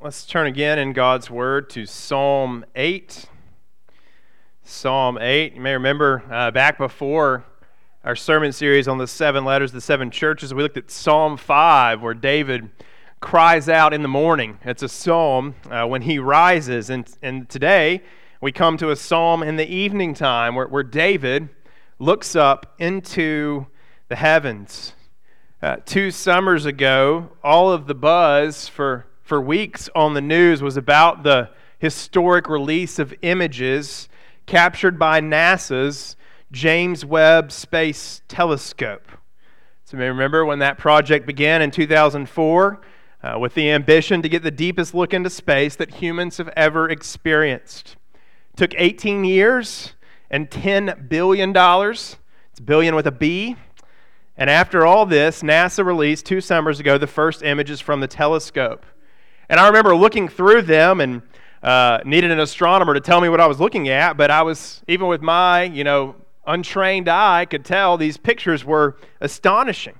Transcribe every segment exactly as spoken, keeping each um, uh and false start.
Let's turn again in God's Word to Psalm eight. Psalm eight. You may remember uh, back before our sermon series on the seven letters, the seven churches, we looked at Psalm five, where David cries out in the morning. It's a psalm uh, when he rises. And, and today we come to a psalm in the evening time where, where David looks up into the heavens. Uh, two summers ago, all of the buzz for for weeks on the news was about the historic release of images captured by NASA's James Webb Space Telescope. So you may remember when that project began in two thousand four uh, with the ambition to get the deepest look into space that humans have ever experienced. It took eighteen years and ten billion dollars. It's billion with a B. And after all this, NASA released two summers ago the first images from the telescope. And I remember looking through them and uh, needed an astronomer to tell me what I was looking at, but I was, even with my, you know, untrained eye, could tell these pictures were astonishing.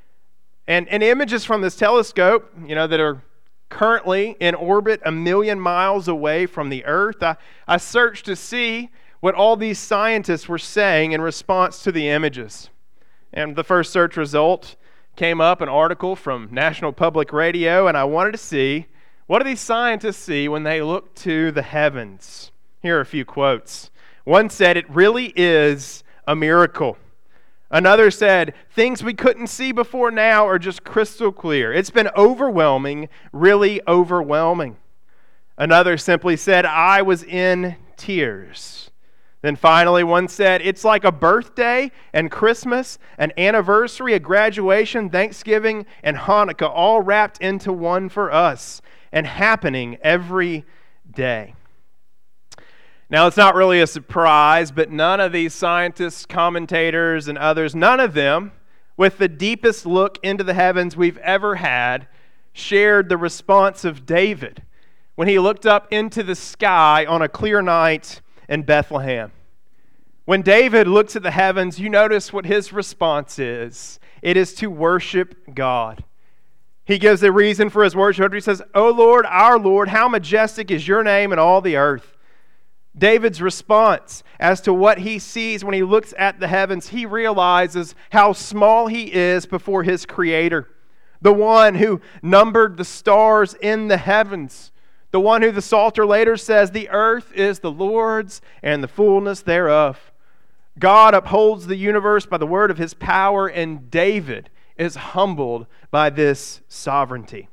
And, and images from this telescope, you know, that are currently in orbit a million miles away from the Earth, I, I searched to see what all these scientists were saying in response to the images. And the first search result came up, an article from National Public Radio, and I wanted to see, what do these scientists see when they look to the heavens? Here are a few quotes. One said, "It really is a miracle." Another said, "Things we couldn't see before now are just crystal clear. It's been overwhelming, really overwhelming." Another simply said, "I was in tears." Then finally, one said, "It's like a birthday and Christmas, an anniversary, a graduation, Thanksgiving, and Hanukkah all wrapped into one for us and happening every day." Now, it's not really a surprise, but none of these scientists, commentators, and others, none of them, with the deepest look into the heavens we've ever had, shared the response of David when he looked up into the sky on a clear night in Bethlehem. When David looks at the heavens, you notice what his response is. It is to worship God. He gives a reason for his worship. He says, "O Lord, our Lord, how majestic is your name in all the earth." David's response as to what he sees when he looks at the heavens, he realizes how small he is before his Creator, the one who numbered the stars in the heavens. The one who the Psalter later says, "The earth is the Lord's and the fullness thereof." God upholds the universe by the word of his power, and David is humbled by this sovereignty.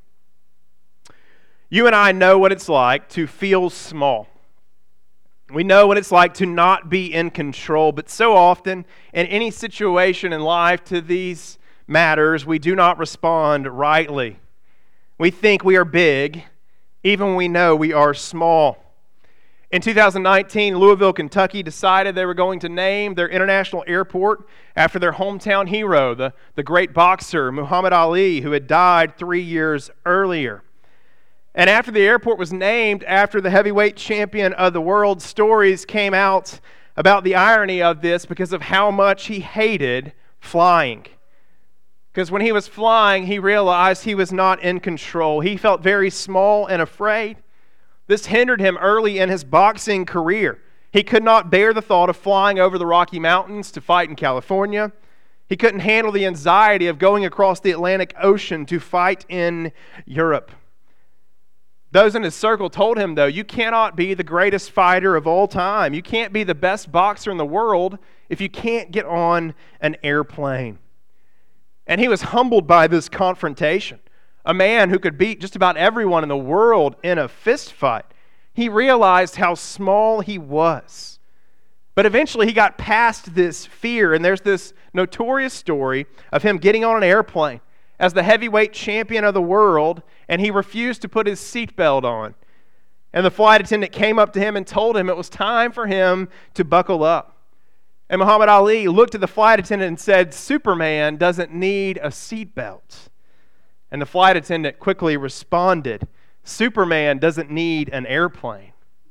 You and I know what it's like to feel small. We know what it's like to not be in control, but so often in any situation in life to these matters, we do not respond rightly. We think we are big, even when we know we are small. In two thousand nineteen, Louisville, Kentucky decided they were going to name their international airport after their hometown hero, the, the great boxer Muhammad Ali, who had died three years earlier. And after the airport was named after the heavyweight champion of the world, stories came out about the irony of this because of how much he hated flying. Because when he was flying, he realized he was not in control. He felt very small and afraid. This hindered him early in his boxing career. He could not bear the thought of flying over the Rocky Mountains to fight in California. He couldn't handle the anxiety of going across the Atlantic Ocean to fight in Europe. Those in his circle told him, though, "You cannot be the greatest fighter of all time. You can't be the best boxer in the world if you can't get on an airplane." And he was humbled by this confrontation. A man who could beat just about everyone in the world in a fist fight. He realized how small he was. But eventually he got past this fear, and there's this notorious story of him getting on an airplane as the heavyweight champion of the world, and he refused to put his seatbelt on. And the flight attendant came up to him and told him it was time for him to buckle up. And Muhammad Ali looked at the flight attendant and said, "Superman doesn't need a seatbelt." And the flight attendant quickly responded, "Superman doesn't need an airplane."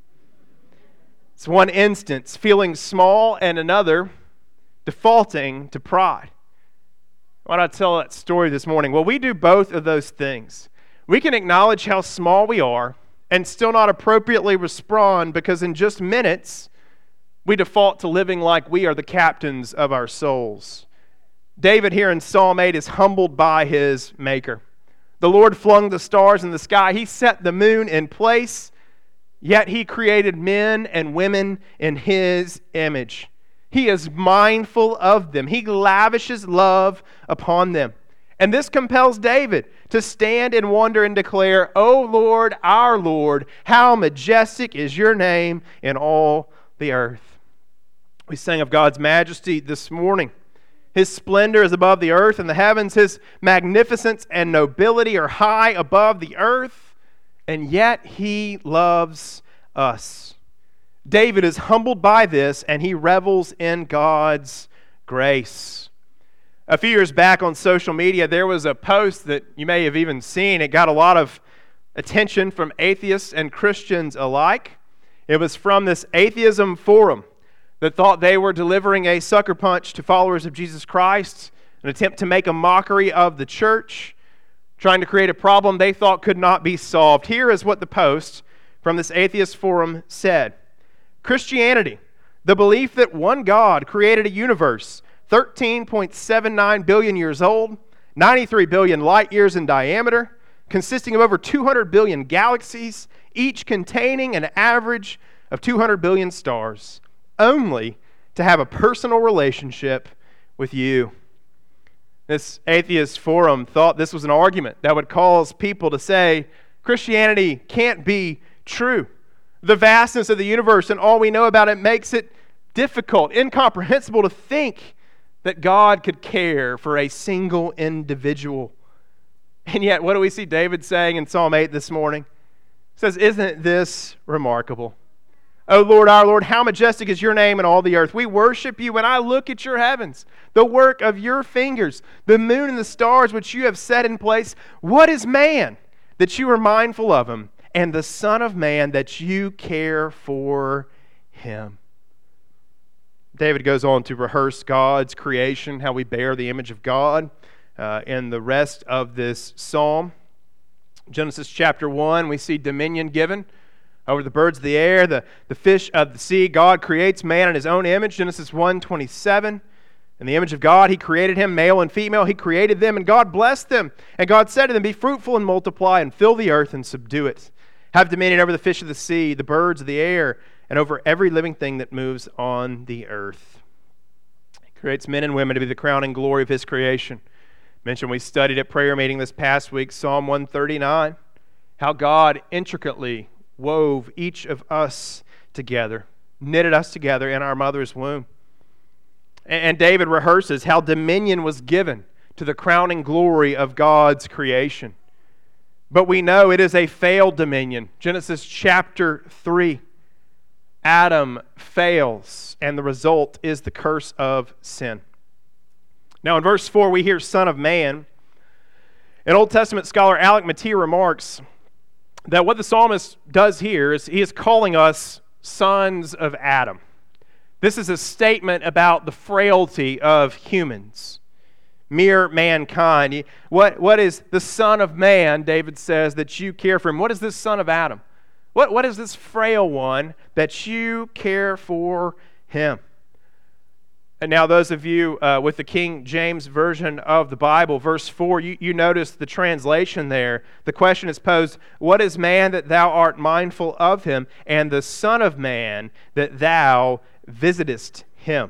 It's one instance, feeling small, and another, defaulting to pride. Why did I tell that story this morning? Well, we do both of those things. We can acknowledge how small we are and still not appropriately respond because in just minutes, we default to living like we are the captains of our souls. David here in Psalm eight is humbled by his Maker. The Lord flung the stars in the sky. He set the moon in place, yet He created men and women in His image. He is mindful of them. He lavishes love upon them. And this compels David to stand in wonder and declare, "O Lord, our Lord, how majestic is your name in all the earth." We sang of God's majesty this morning. His splendor is above the earth and the heavens. His magnificence and nobility are high above the earth. And yet He loves us. David is humbled by this, and he revels in God's grace. A few years back on social media, there was a post that you may have even seen. It got a lot of attention from atheists and Christians alike. It was from this atheism forum that thought they were delivering a sucker punch to followers of Jesus Christ, an attempt to make a mockery of the church, trying to create a problem they thought could not be solved. Here is what the post from this atheist forum said. Christianity, the belief that one God created a universe thirteen point seven nine billion years old, ninety-three billion light years in diameter, consisting of over two hundred billion galaxies, each containing an average of two hundred billion stars, only to have a personal relationship with you. This atheist forum thought this was an argument that would cause people to say Christianity can't be true. The vastness of the universe and all we know about it makes it difficult, incomprehensible to think that God could care for a single individual. And yet, what do we see David saying in Psalm eight this morning? He says, "Isn't this remarkable? O Lord, our Lord, how majestic is your name in all the earth. We worship you when I look at your heavens, the work of your fingers, the moon and the stars which you have set in place. What is man that you are mindful of him, and the Son of Man that you care for him?" David goes on to rehearse God's creation, how we bear the image of God uh, in the rest of this psalm. Genesis chapter one, we see dominion given over the birds of the air, the, the fish of the sea. God creates man in His own image. Genesis one twenty-seven. In the image of God, He created him, male and female. He created them, and God blessed them. And God said to them, "Be fruitful and multiply, and fill the earth and subdue it. Have dominion over the fish of the sea, the birds of the air, and over every living thing that moves on the earth." He creates men and women to be the crowning glory of His creation. Mentioned we studied at prayer meeting this past week, Psalm one thirty-nine, how God intricately wove each of us together, knitted us together in our mother's womb. And David rehearses how dominion was given to the crowning glory of God's creation. But we know it is a failed dominion. Genesis chapter three. Adam fails, and the result is the curse of sin. Now in verse four, we hear "Son of Man." An Old Testament scholar, Alec Motyer, remarks that what the psalmist does here is he is calling us sons of Adam. This is a statement about the frailty of humans, mere mankind. What, what is the Son of Man, David says, that you care for him? What is this son of Adam? What, what is this frail one that you care for him? And now those of you uh, with the King James Version of the Bible, verse four, you, you notice the translation there. The question is posed, "What is man that thou art mindful of him, and the Son of Man that thou visitest him?"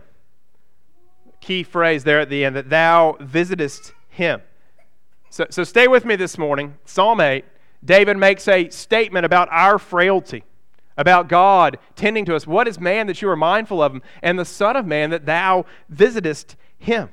Key phrase there at the end, that thou visitest him. So, so stay with me this morning. Psalm eight, David makes a statement about our frailty, about God tending to us. What is man that you are mindful of him, and the Son of Man that thou visitest him?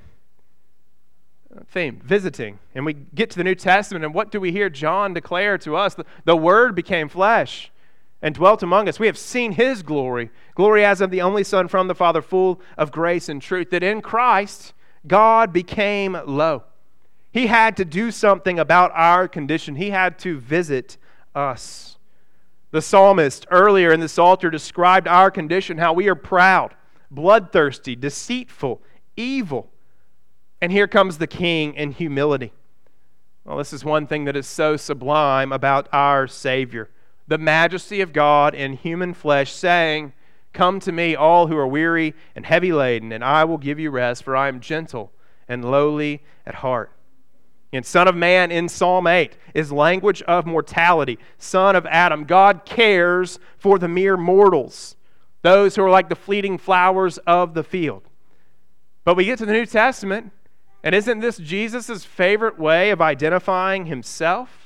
Theme, visiting. And we get to the New Testament, and what do we hear John declare to us? The, the Word became flesh and dwelt among us. We have seen His glory, glory as of the only Son from the Father, full of grace and truth. That in Christ, God became low. He had to do something about our condition. He had to visit us. The psalmist earlier in the Psalter described our condition, how we are proud, bloodthirsty, deceitful, evil. And here comes the King in humility. Well, this is one thing that is so sublime about our Savior. The majesty of God in human flesh saying, "Come to me, all who are weary and heavy laden, and I will give you rest, for I am gentle and lowly at heart." And Son of Man in Psalm eight is language of mortality. Son of Adam. God cares for the mere mortals, those who are like the fleeting flowers of the field. But we get to the New Testament, and isn't this Jesus' favorite way of identifying himself?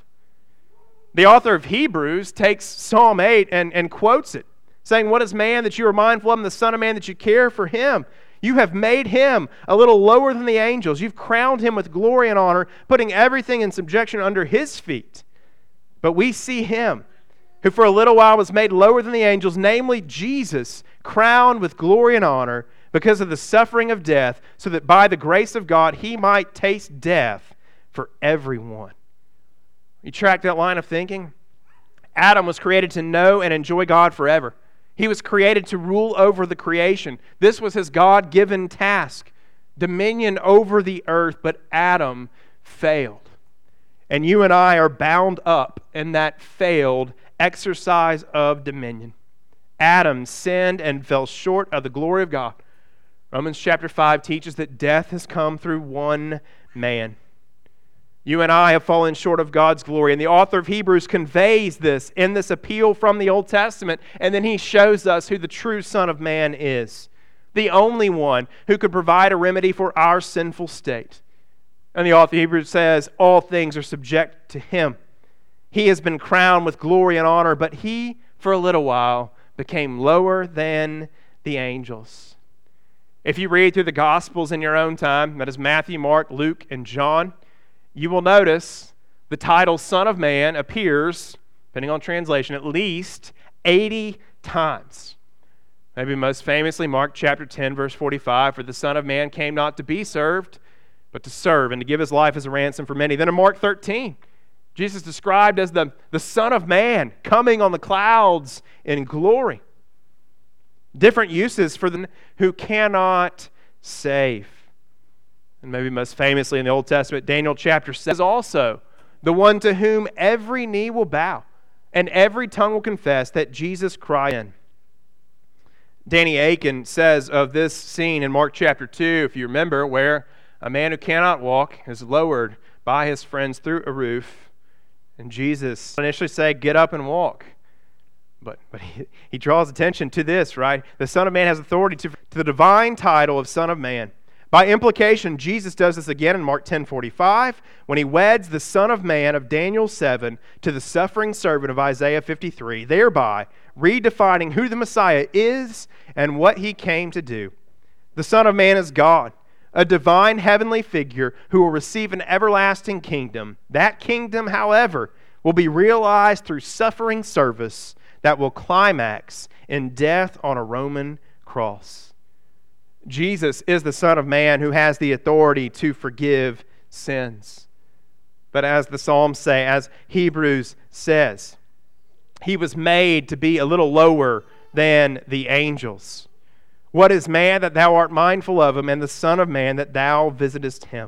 The author of Hebrews takes Psalm eight and, and quotes it, saying, "What is man that you are mindful of, and the Son of Man that you care for him? You have made him a little lower than the angels. You've crowned him with glory and honor, putting everything in subjection under his feet. But we see him, who for a little while was made lower than the angels, namely Jesus, crowned with glory and honor because of the suffering of death, so that by the grace of God he might taste death for everyone." You track that line of thinking? Adam was created to know and enjoy God forever. He was created to rule over the creation. This was his God-given task, dominion over the earth, but Adam failed. And you and I are bound up in that failed exercise of dominion. Adam sinned and fell short of the glory of God. Romans chapter five teaches that death has come through one man. You and I have fallen short of God's glory. And the author of Hebrews conveys this in this appeal from the Old Testament. And then he shows us who the true Son of Man is. The only one who could provide a remedy for our sinful state. And the author of Hebrews says, all things are subject to him. He has been crowned with glory and honor, but he, for a little while, became lower than the angels. If you read through the Gospels in your own time, that is Matthew, Mark, Luke, and John, you will notice the title Son of Man appears, depending on translation, at least eighty times. Maybe most famously, Mark chapter ten, verse forty-five, "For the Son of Man came not to be served, but to serve, and to give his life as a ransom for many." Then in Mark thirteen, Jesus described as the, the Son of Man coming on the clouds in glory. Different uses for the who cannot save. And maybe most famously in the Old Testament, Daniel chapter seven is also the one to whom every knee will bow and every tongue will confess that Jesus Christ is. Danny Aiken says of this scene in Mark chapter two, if you remember, where a man who cannot walk is lowered by his friends through a roof, and Jesus initially said, "Get up and walk." But, but he, he draws attention to this, right? The Son of Man has authority to, to the divine title of Son of Man. By implication, Jesus does this again in Mark ten forty-five when he weds the Son of Man of Daniel seven to the suffering servant of Isaiah fifty-three, thereby redefining who the Messiah is and what he came to do. The Son of Man is God, a divine heavenly figure who will receive an everlasting kingdom. That kingdom, however, will be realized through suffering service that will climax in death on a Roman cross. Jesus is the Son of Man who has the authority to forgive sins. But as the Psalms say, as Hebrews says, he was made to be a little lower than the angels. What is man that thou art mindful of him, and the Son of Man that thou visitest him?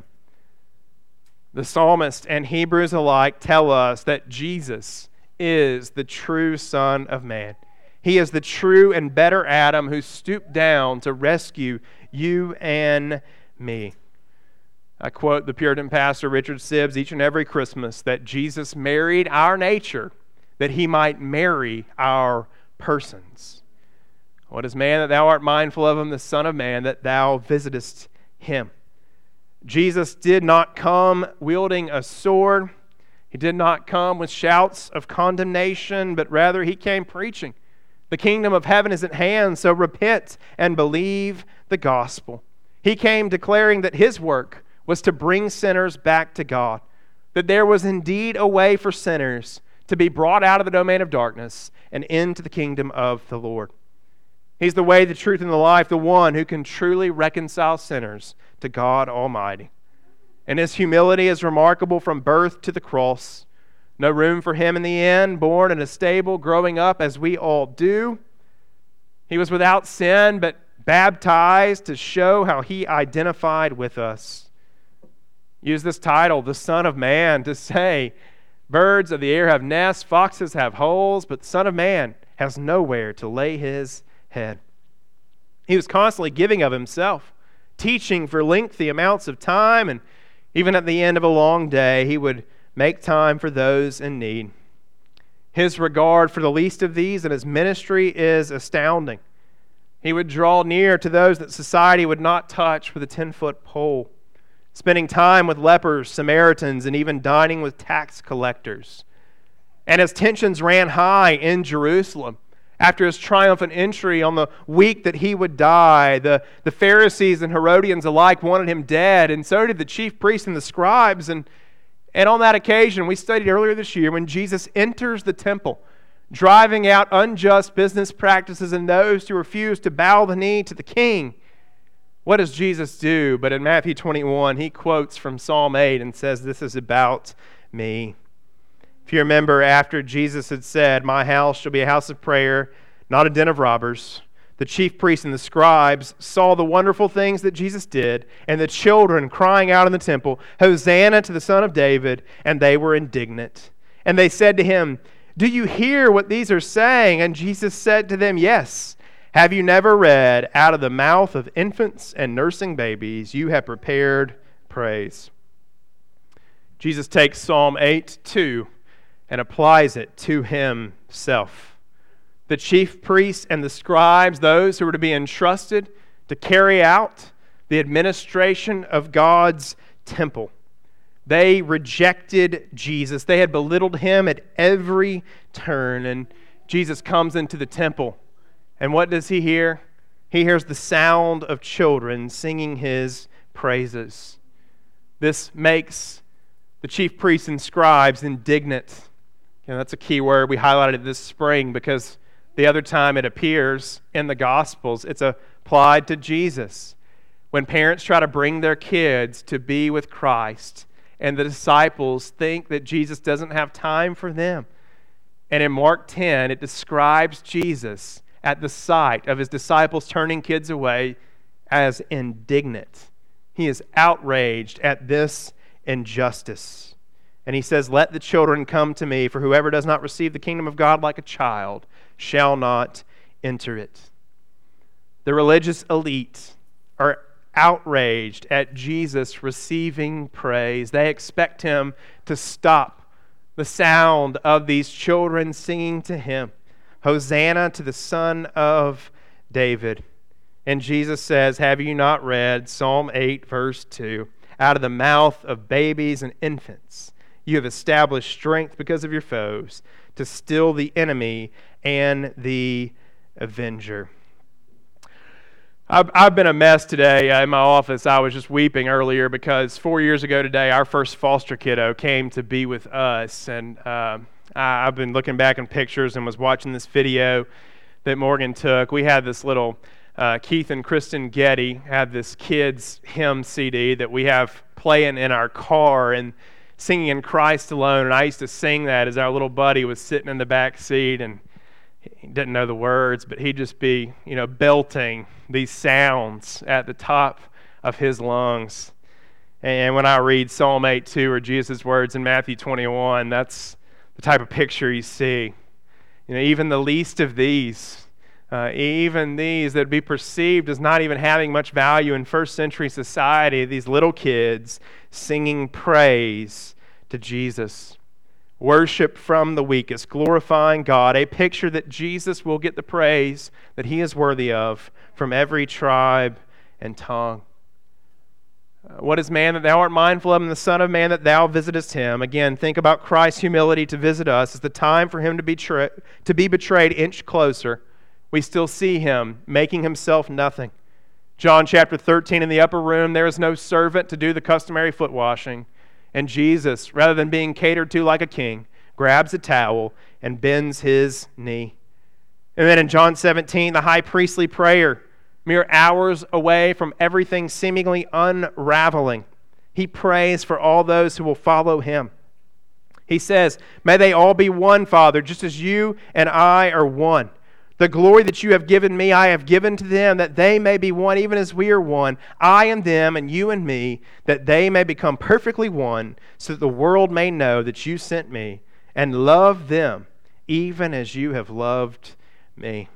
The psalmist and Hebrews alike tell us that Jesus is the true Son of Man. He is the true and better Adam who stooped down to rescue you and me. I quote the Puritan pastor Richard Sibbes each and every Christmas that Jesus married our nature that he might marry our persons. What is man that thou art mindful of him, the Son of Man that thou visitest him? Jesus did not come wielding a sword. He did not come with shouts of condemnation, but rather he came preaching. The kingdom of heaven is at hand, so repent and believe the gospel. He came declaring that his work was to bring sinners back to God, that there was indeed a way for sinners to be brought out of the domain of darkness and into the kingdom of the Lord. He's the way, the truth, and the life, the one who can truly reconcile sinners to God Almighty. And his humility is remarkable from birth to the cross. No room for him in the inn, born in a stable, growing up as we all do. He was without sin, but baptized to show how he identified with us. Use this title, the Son of Man, to say, birds of the air have nests, foxes have holes, but the Son of Man has nowhere to lay his head. He was constantly giving of himself, teaching for lengthy amounts of time, and even at the end of a long day, he would make time for those in need. His regard for the least of these and his ministry is astounding. He would draw near to those that society would not touch with a ten-foot pole, spending time with lepers, Samaritans, and even dining with tax collectors. And as tensions ran high in Jerusalem, after his triumphant entry on the week that he would die, the, the Pharisees and Herodians alike wanted him dead, and so did the chief priests and the scribes. And, and on that occasion, we studied earlier this year, when Jesus enters the temple, driving out unjust business practices and those who refuse to bow the knee to the king, what does Jesus do? But in Matthew twenty-one, he quotes from Psalm eight and says, "This is about me." If you remember, after Jesus had said, "My house shall be a house of prayer, not a den of robbers," the chief priests and the scribes saw the wonderful things that Jesus did, and the children crying out in the temple, "Hosanna to the Son of David," and they were indignant. And they said to him, "Do you hear what these are saying?" And Jesus said to them, "Yes. Have you never read, out of the mouth of infants and nursing babies, you have prepared praise?" Jesus takes Psalm eight two and applies it to himself. The chief priests and the scribes, those who were to be entrusted to carry out the administration of God's temple, they rejected Jesus. They had belittled him at every turn. And Jesus comes into the temple. And what does he hear? He hears the sound of children singing his praises. This makes the chief priests and scribes indignant. You know, that's a key word. We highlighted it this spring because the other time it appears in the Gospels, it's applied to Jesus. When parents try to bring their kids to be with Christ, and the disciples think that Jesus doesn't have time for them. And in Mark ten, it describes Jesus at the sight of his disciples turning kids away as indignant. He is outraged at this injustice. And he says, "Let the children come to me, for whoever does not receive the kingdom of God like a child shall not enter it." The religious elite are outraged at Jesus receiving praise. They expect him to stop the sound of these children singing to him, "Hosanna to the Son of David." And Jesus says, "Have you not read Psalm eight, verse two? Out of the mouth of babies and infants, you have established strength because of your foes, to still the enemy and the avenger." I've, I've been a mess today uh, in my office. I was just weeping earlier because four years ago today, our first foster kiddo came to be with us. And uh, I, I've been looking back in pictures and was watching this video that Morgan took. We had this little, uh, Keith and Kristen Getty had this kids hymn C D that we have playing in our car and singing "In Christ Alone." And I used to sing that as our little buddy was sitting in the back seat, and he didn't know the words, but he'd just be, you know, belting these sounds at the top of his lungs. And when I read Psalm eight two or Jesus' words in Matthew twenty-one, that's the type of picture you see. You know, even the least of these, uh, even these that would be perceived as not even having much value in first century society, these little kids singing praise to Jesus. Worship from the weakest, glorifying God, a picture that Jesus will get the praise that he is worthy of from every tribe and tongue. Uh, what is man that thou art mindful of, and the Son of Man that thou visitest him? Again, think about Christ's humility to visit us. It's the time for him to be, tra- to be betrayed inch closer. We still see him making himself nothing. John chapter thirteen, in the upper room, there is no servant to do the customary foot washing. And Jesus, rather than being catered to like a king, grabs a towel and bends his knee. And then in John seventeen, the high priestly prayer, mere hours away from everything seemingly unraveling, he prays for all those who will follow him. He says, "May they all be one, Father, just as you and I are one. The glory that you have given me, I have given to them, that they may be one, even as we are one, I and them, and you and me, that they may become perfectly one, so that the world may know that you sent me, and love them, even as you have loved me."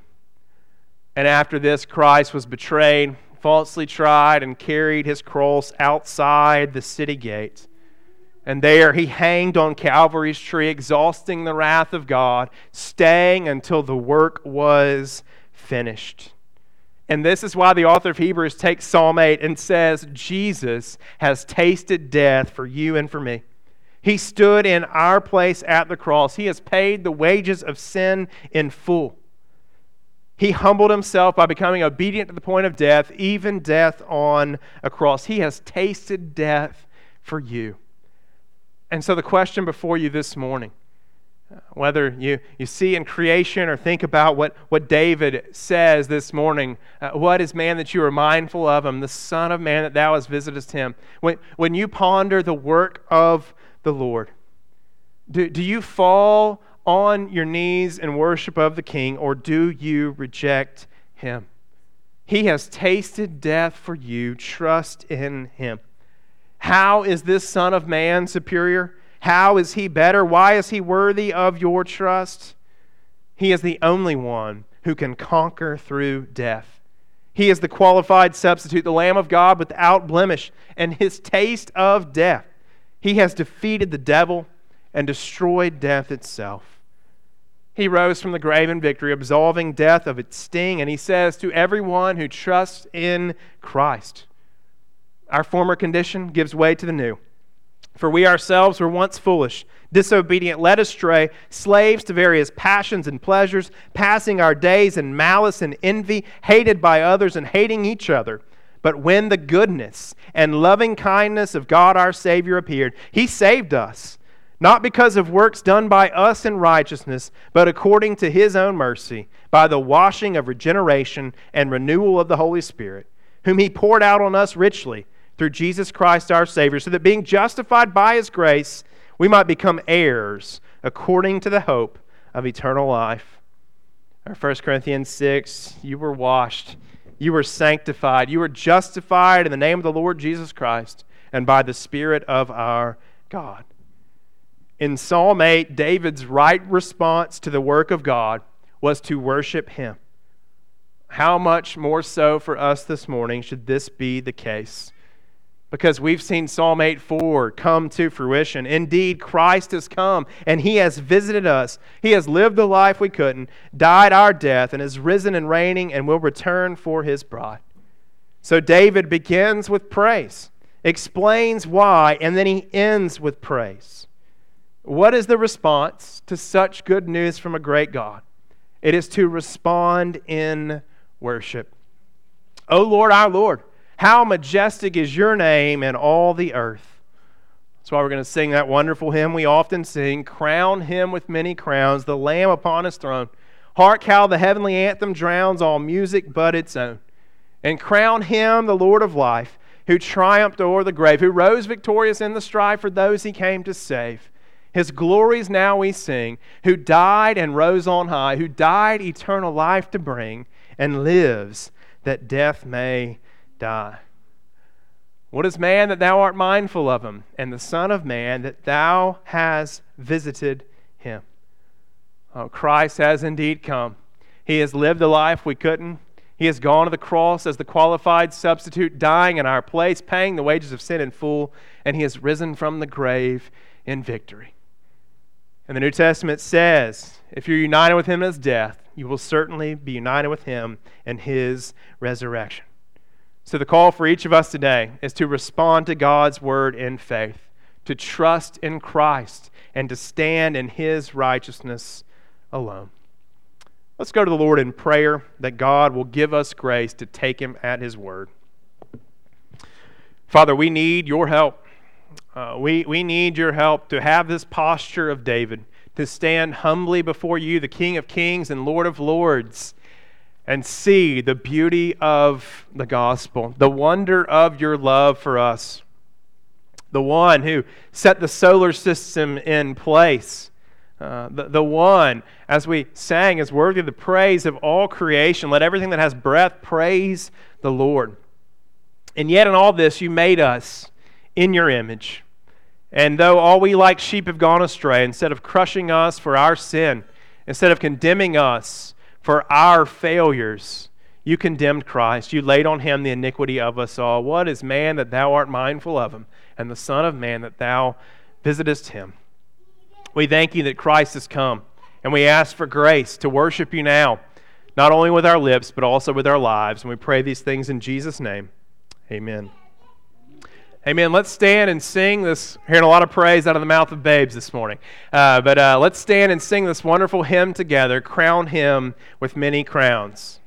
And after this, Christ was betrayed, falsely tried, and carried his cross outside the city gate. And there he hanged on Calvary's tree, exhausting the wrath of God, staying until the work was finished. And this is why the author of Hebrews takes Psalm eight and says, Jesus has tasted death for you and for me. He stood in our place at the cross. He has paid the wages of sin in full. He humbled himself by becoming obedient to the point of death, even death on a cross. He has tasted death for you. And so the question before you this morning, whether you, you see in creation or think about what, what David says this morning, uh, what is man that you are mindful of him, the Son of Man that thou hast visitest him? When, when you ponder the work of the Lord, do, do you fall on your knees in worship of the King, or do you reject him? He has tasted death for you. Trust in him. How is this Son of Man superior? How is he better? Why is he worthy of your trust? He is the only one who can conquer through death. He is the qualified substitute, the Lamb of God without blemish, and his taste of death. He has defeated the devil and destroyed death itself. He rose from the grave in victory, absolving death of its sting, and he says to everyone who trusts in Christ, our former condition gives way to the new. For we ourselves were once foolish, disobedient, led astray, slaves to various passions and pleasures, passing our days in malice and envy, hated by others and hating each other. But when the goodness and loving kindness of God our Savior appeared, He saved us, not because of works done by us in righteousness, but according to His own mercy, by the washing of regeneration and renewal of the Holy Spirit, whom He poured out on us richly, through Jesus Christ our Savior, so that being justified by His grace, we might become heirs according to the hope of eternal life. Or First Corinthians six, you were washed, you were sanctified, you were justified in the name of the Lord Jesus Christ and by the Spirit of our God. In Psalm eight, David's right response to the work of God was to worship Him. How much more so for us this morning should this be the case? Because we've seen Psalm eight four come to fruition. Indeed, Christ has come and He has visited us. He has lived the life we couldn't, died our death, and is risen and reigning and will return for His bride. So David begins with praise, explains why, and then he ends with praise. What is the response to such good news from a great God? It is to respond in worship. O Lord, our Lord, how majestic is your name in all the earth. That's why we're going to sing that wonderful hymn we often sing, crown Him with many crowns, the Lamb upon His throne. Hark how the heavenly anthem drowns all music but its own. And crown Him, the Lord of life, who triumphed o'er the grave, who rose victorious in the strife for those He came to save. His glories now we sing, who died and rose on high, who died eternal life to bring, and lives that death may die. What is man that thou art mindful of him, and the Son of Man that thou hast visited him? Oh, Christ has indeed come. He has lived the life we couldn't. He has gone to the cross as the qualified substitute, dying in our place, paying the wages of sin in full, and He has risen from the grave in victory. And the New Testament says, if you're united with Him in His death, you will certainly be united with Him in His resurrection. So the call for each of us today is to respond to God's word in faith, to trust in Christ, and to stand in His righteousness alone. Let's go to the Lord in prayer that God will give us grace to take Him at His word. Father, we need your help. Uh, we, we need your help to have this posture of David, to stand humbly before you, the King of Kings and Lord of Lords, and see the beauty of the gospel, the wonder of your love for us. The one who set the solar system in place, Uh, the, the one, as we sang, is worthy of the praise of all creation. Let everything that has breath praise the Lord. And yet in all this, you made us in your image. And though all we like sheep have gone astray, instead of crushing us for our sin, instead of condemning us for our failures, you condemned Christ. You laid on him the iniquity of us all. What is man that thou art mindful of him, and the Son of man that thou visitest him? We thank you that Christ has come, and we ask for grace to worship you now, not only with our lips, but also with our lives. And we pray these things in Jesus' name. Amen. Amen. Let's stand and sing this. Hearing a lot of praise out of the mouth of babes this morning. Uh, but uh, let's stand and sing this wonderful hymn together, Crown Him with Many Crowns.